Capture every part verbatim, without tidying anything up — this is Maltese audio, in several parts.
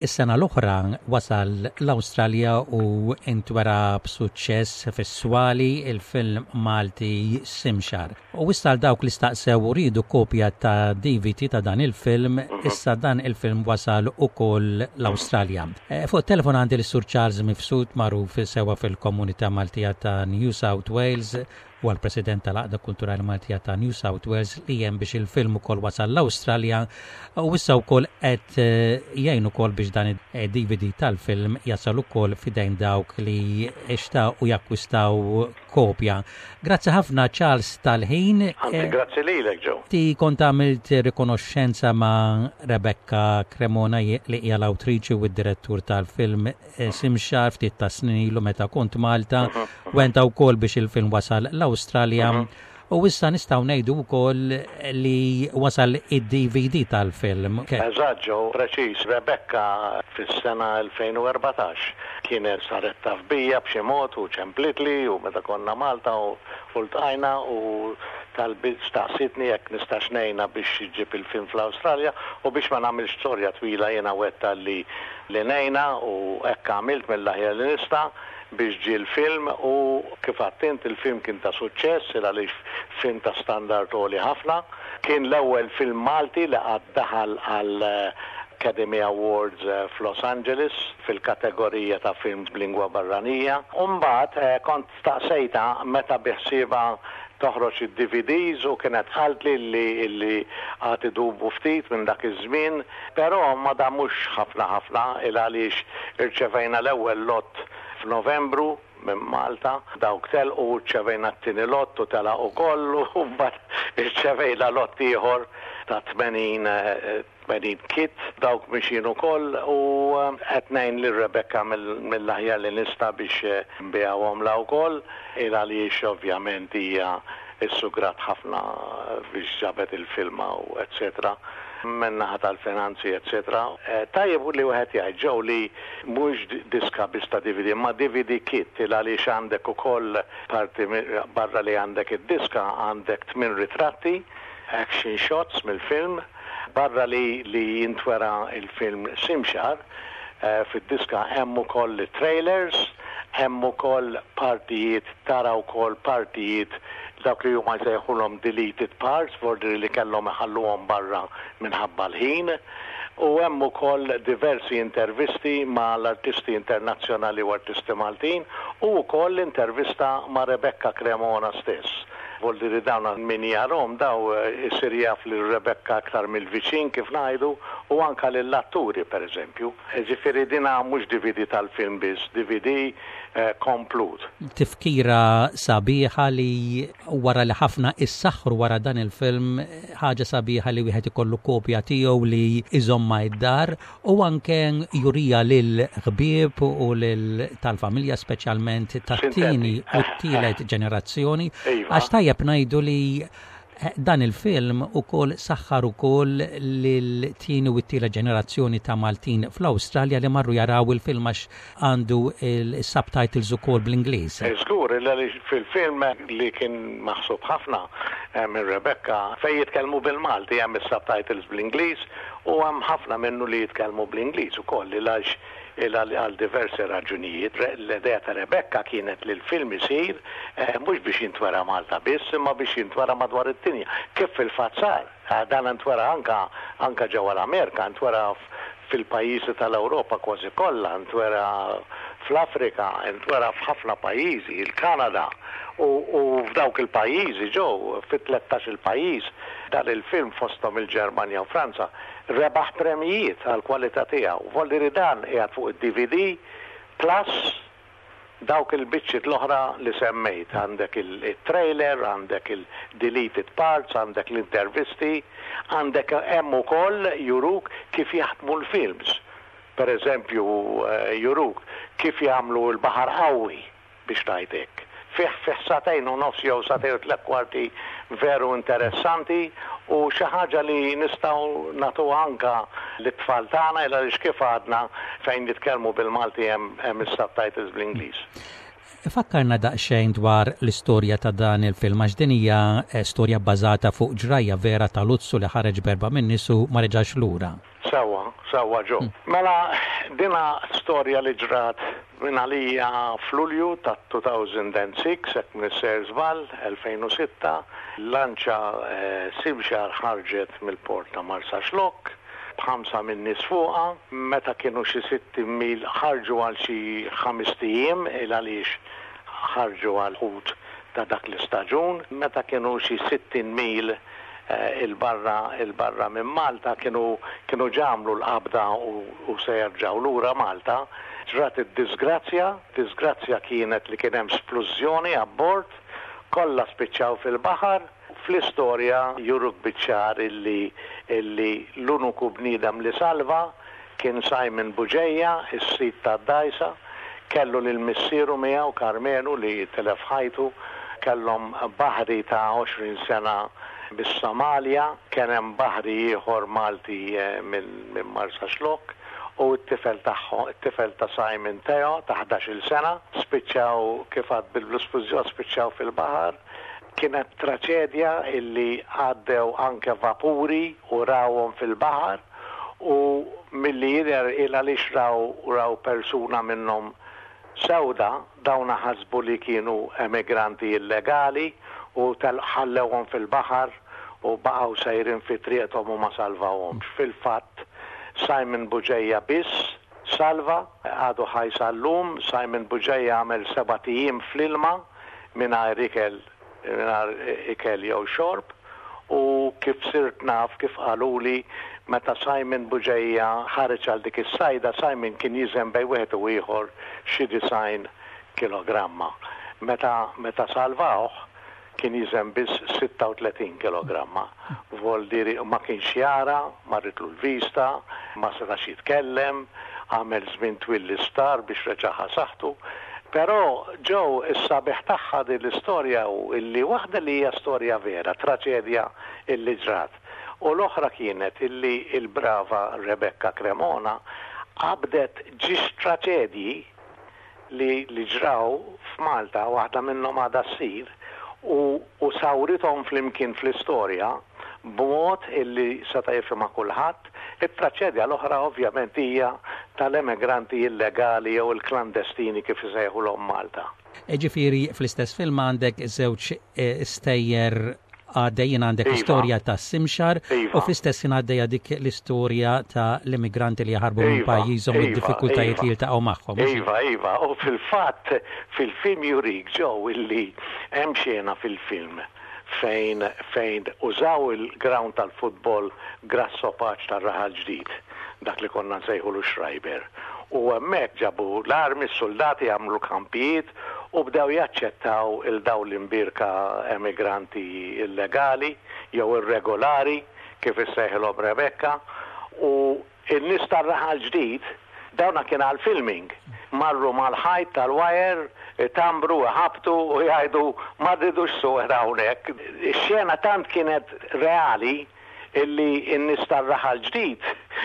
Is-sena l-oħra wasal l-Awstralja u intwera b'suċċess fis-swali il-film Malti Simxar. U issa dawk li staqsew u ridu kopja ta' D V D ta' dan il-film, issa dan il-film wasal ukoll l-Awstralja. E, fuq telefon għandi l-Sur Charles Mifsud magħruf sewa fil-komunità Maltija ta' New South Wales u għal-President tal-Għaqda Kulturali Maltija ta' New South Wales li hemm biex il-film ukoll wasal l-Awstralja u issa wkoll qed jgħin ukoll biex dan id-D V D tal-film jasal ukoll fidejn dawk li xtaqu jakkwistaw kopja. Grazzi ħafna Charles tal-ħin. Grazzi lilek Joe. Ti kont għamilt rikonoxxenza ma' Rebecca Cremona li hija l-awtriċi u d-direttur tal-film Simxar ftit ta' snin ilu meta kont Malta u enta wkoll biex il-film wasal l-Awstralja. U issa nistgħu ngħidu wkoll li wasal id-D V D tal-film. Eżatt ġew preċiż, Rebecca fis-sena elfejn u erbatax kienet saret taf bija b'xi mod u ċemplitli u meta konna Malta u ltqajna u tal-bit staqsitni jekk nistax ngħinha biex iġib il-film fl-Awstralja u biex ma nagħmilx storja twila jiena wetta li li ngħinha u hekk għamilt mill-aħjar li nista' biex ġi l-film u kif għattint il-film kien ta' suċċess għaliex film ta' standard għoli ħafna. Kien l-ewwel film Malti li għad daħal għal Academy Awards f'Los Angeles fil-kategorija ta' films b'lingwa barranija. Umbagħad kont staqsejta meta biħsieba toħroġ id-D V Ds u kienet ħaltli li li għati dubu ftit minn dak iż-żmien, però ma damux ħafna ħafna il għaliex irċevejna l-ewwel lot f'Novembru minn Malta, dawk telqu ċevejna t-tieni lot u tela u kollu u mbagħad irċevejna lot ieħor ta' tmenin kit, dawk mixin ukoll u qed ngħin lil Rebecca mill-aħjar li nista' biex nbigħuhom la wkoll il għaliex ovvjament hija issugrat ħafna biex ġabet il-filma u et cetera. Mennaħa tal-finanzi, et cetera. Tajjeb li wieħed jgħid ġew li mhux diska biss ta' D V D, ma D V D kit il għaliex għandek ukoll parti barra li għandek id-diska għandek tmien ritratti, action shots mill-film, barra li li jintwera il-film Simxar, fid-diska hemm ukoll trailers, hemm ukoll partijiet tara wkoll partijiet dawk li huma jsejħulhom deleted parts, vordi li kellhom iħalluhom barra minħabba l-ħin. U hemm ukoll diversi intervisti ma' l-artisti internazzjonali u artisti Maltin u wkoll intervista ma' Rebecca Cremona stess. Voldi li dawn min jarhom daw isir jaf li Rebecca aktar mill-viċin kif ngħidu u anke lill-atturi pereżempju. Ġifieri dina mhux D V D tal-film biss, D V D komplut. Tifkira sabiħa li wara li ħafna issaħħru wara dan il-film ħaġa sabiħa li wieħed ikollu kopja tiegħu li iżomma id-dar u anke jurija lil ħbieb u lil tal-familja speċjalment tat-tieni u t-tielet ġenerazzjoni għax tajjeb ngħidu li dan il-film ukoll saħħar ukoll lil-tieni u t-tielet ġenerazzjoni ta' Maltin fl-Awstralja li marru jaraw il-film għax għandu il-subtitles ukoll bl-Ingliż. Żgur, fil-film li kien maħsub ħafna minn Rebecca fejn jitkellmu bil-Malti hemm is-subtitles bl-Ingliż u hemm ħafna minnu li jitkellmu bl-Ingliż ukoll għax għal diversi raġunijiet. L-idea ta' Rebecca kienet li l-film isir mhux biex jintwera Malta biss, imma biex jintwera madwar id-dinja. Kif fil-fatt sar? Dan ntwera anka anka ġewwa l-Amerika, ntwera fil-pajjiżi tal-Ewropa kważi kollha, ntwera fl-Afrika, ntwera f'ħafna pajjiżi, il-Kanada u f'dawk il-pajjiżi ġew fit-tlettax il-pajjiż dan il-film fosthom il-Ġermanja u Franza rebaħ premijiet għal kwalità tiegħu. Volli dan qiegħed fuq id-D V D plus dawk il-biċċiet l-oħra li semmejt, għandek il-trailer, għandek il-deleted parts, għandek l-intervisti, għandek hemm ukoll juruk kif jaħdmu l-films. Per eżempju, juruk kif jagħmlu l-baħar qawwi biex ngħidlek. Fih fih satejn u nofs jew satejn u tliet kwarti veru interessanti u xi ħaġa li nistgħu nagħtu anke lit-tfal tagħna illa għaliex kif għadna fejn nitkellmu bil-Malti hemm is-subtitles bl-Ingliż. Fakkarna daqsxejn dwar l-istorja ta' dan il-film għax din hija storja bbażata fuq ġrajja vera ta' Luzzu li ħareġ berba minn nisu ma reġax lura. Sawa, sawa ġo. Mela dina storja li ġrat minn għalija f'Lulju ta' two thousand six hekk Misser Żball elfejn u sitta lanċa Simxar ħarġet mill-port ta' Marsa Xlokk b'ħamsa minn nies fuqha, meta kienu xi sittin mil ħarġu għal xi ħames ijiem il għaliex ħarġu għal ħut ta' dak l-istaġun, meta kienu xi sittin mil il-barra il-barra minn Malta kienu kienu ġamlu l-qabda u, u se jerġgħu lura Malta. Ġrat id-disgrazzja, disgrazzja kienet li kien hemm splużjoni abbord, kollha spiċċaw fil-baħar. Fl-istorja juruk biċċar illi illi l-uniku bniedem li salva kien Simon Buġejja, is-sit ta' Dajsa, kellu lil missieru miegħu Karmenu li telef ħajtu, kellhom baħri ta' għoxrin sena bis-Somalja, kien hemm baħri ieħor Malti minn min Marsa Xlokk u t-tifel tagħhom, it-tifel ta' Simon Teo ta' ħdax-il sena, spiċċaw kif għad bil-bluspużġo spiċċaw fil-baħar. Kienet traċedja illi għaddew anke vapuri u rawhom fil-baħar u milli jidher il għaliex raw raw persuna minnhom sewda dawna ħasbu li kienu emigranti illegali u ħallewhom fil-baħar u baqgħu sejrin fi triqthom u ma salvawhomx. Fil-fatt Simon Buġejja biss salva għadu ħajsallum. Simon Buġejja għamel seba' ijiem fl-ilma mingħajr ikel mingħajr ikel jew xorb u kif sirt naf kif qaluli meta Simon Buġejja ħareġ għal dik is-sajda, Simon kien jiżem bej wieħed u ieħor xi design kilogramma. Meta meta salvawh kien jiżem biss sitta u tletin kilogramma. Vol diri ma kienx jara, marritlu l-vista, ma setax jitkellem, għamel żmien twil l-istar biex reġaħa saħħtu. Però ġew is-sabiħ tagħha din l-istorja u illi waħda li hija storja vera, traċedja illi ġrat. U l-oħra kienet illi il-brava Rebecca Cremona qabdet ġiex traċedji li li ġraw f'Malta, waħda minnhom għadha ssir u, u sawrithom flimkien fl-istorja b'mod illi seta' jifhimha kulħadd. Il-traċedja l-oħra ovvjament hija tal-emigranti illegali jew il-klandestini kif isejħulhom Malta. Ġifieri fl-istess film għandek żewġ stejjer għaddejjin għandek l-istorja ta' Simxar u fl-istess għaddejja dik l-istorja ta' l-immigranti li jaħarbu minn pajjiżhom u d-diffikultajiet li jiltaqgħu magħhom. Iva, iva, u fil-fatt fil-film jurik ġew illi hemm xena fil-film fejn fejn użaw il-ground tal-futbol grassopaċ tar-Raħal Ġdid, dak li konna nsejħulu Schreiber. U hemmhekk ġabu l-armi, s-soldati għamlu kampijiet u bdew jaċċettaw il-daw l-imbirka emigranti illegali jew irregolari kif issejħilhom Rebecca u n-nies tar-Raħal Ġdid dawna kien għal filming marru mal-ħajt tal-wajer tambru ħabtu u jgħidu ma rridux suħra hawnhekk. Ix-xena tant kienet reali illi n-nies tar-Raħal Ġdid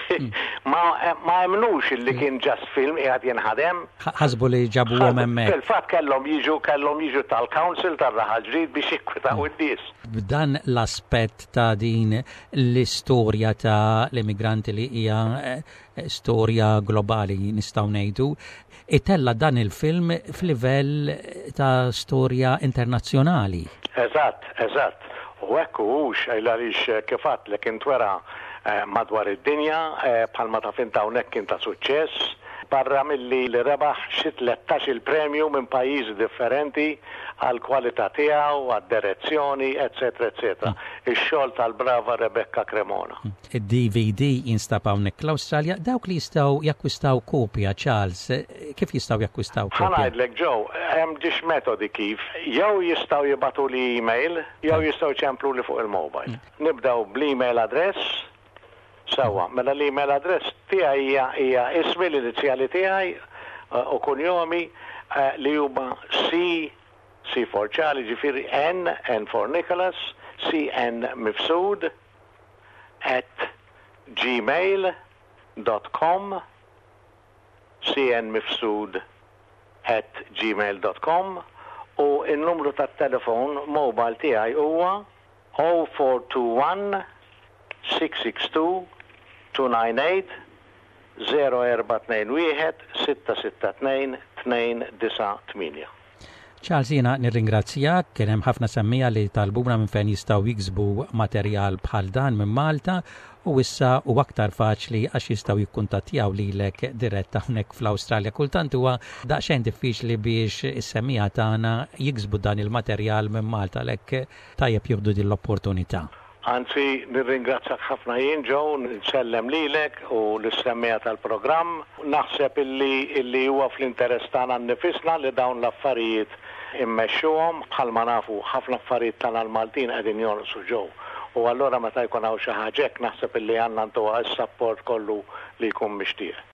ma jemnux illi kien ġast film qiegħed jinħadem. Ħasbu li ġabuhom hemmhekk. Fil-fatt kellhom jiġu kellhom jiġu tal-Council tar-Raħal Ġdid biex jikkwitaw id-nies. B'dan l-aspett ta' din l-istorja ta' l-immigranti li hija storja globali nistgħu ngħidu, itella dan il-film f'livell ta' storja internazzjonali. Eżatt, eżatt. U hekk hux għaliex kif għadlek intwera madwar id-dinja bħalma ta' finta hawnhekk kien ta' suċċess. Barra milli li rebaħ xi tlettax il-premju minn pajjiżi differenti għal kwalità tiegħu, għad-direzzjoni, eċetera, eċetera. Ix-xogħol tal-brava Rebecca Cremona. Id-D V D jinstab hawnhekk l-Awstralja, dawk li jistgħu jakkwistaw kopja, Charles, kif jistgħu jakkwistaw kopja? Ħanajdlek ġew, hemm ġiex metodi kif, jew jistgħu jibgħatu li email, jew jistgħu ċemplu li fuq il-mobile. Nibdew bl-email address. Sawa, mela l-email address tiegħi hija hija ismi l-inizjali tiegħi u kunjomi li huma C C for Charlie, ġifieri N, N for Nicholas, C N mifsud at gmail dot com, C N mifsud at gmail dot com u il-numru tat-telefon mobile tiegħi huwa zero four two one six six two two nine eight zero four two one six six two two nine eight. Charles, jina nirringrazzjak, kien hemm ħafna semmija li talbuna minn fejn jistgħu jiksbu materjal bħal dan minn Malta u issa u aktar faċli għax jistgħu jikkuntattjaw lilek dirett hawnhekk fl-Awstralja. Kultant huwa daqsxejn diffiċli biex is-semmija tagħna jiksbu dan il-materjal minn Malta lek tajjeb jieħdu din l-opportunità. Anzi, nirringrazzjak ħafna jien ġew, nsellem lilek u l-semmija tal-programm. Naħseb illi illi huwa fl-interess tagħna nnifisna li dawn l-affarijiet immexxuhom bħalma nafu ħafna affarijiet tagħna l-Maltin qegħdin jonqsu ġew. U allura meta jkun hawn xi ħaġa hekk naħseb illi għandna ntuha s-sapport kollu li jkun mixtieq.